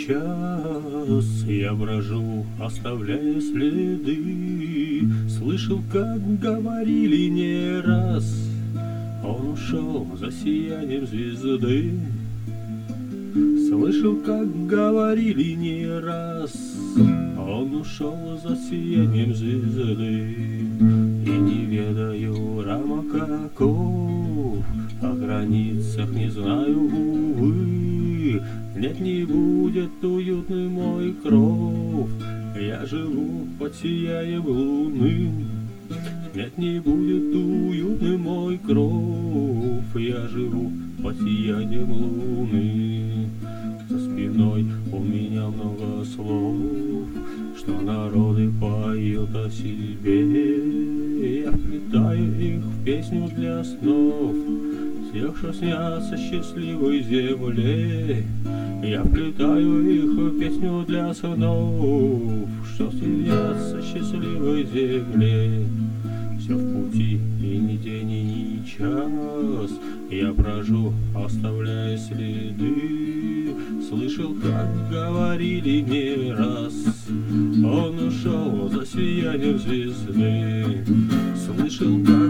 час я брожу, оставляя следы. Слышал, как говорили не раз, он ушел за сиянием звезды. Слышал, как говорили не раз, он ушел за сиянием звезды. И не ведаю рамок оков, о границах не знаю, увы. Нет, не будет уютный мой кров, я живу под сиянием луны. Нет, не будет уютный мой кров, я живу под сиянием луны. За спиной у меня много слов, что народы поют о себе. Я вплетаю их в песню для снов, тех, что снятся счастливой земле. Я вплетаю их в песню для снов, что снятся счастливой земле. Все в пути, и ни день, и ни час я брожу, оставляя следы. Слышал, как говорили не раз, он ушел за сиянием звезды. Слышал, как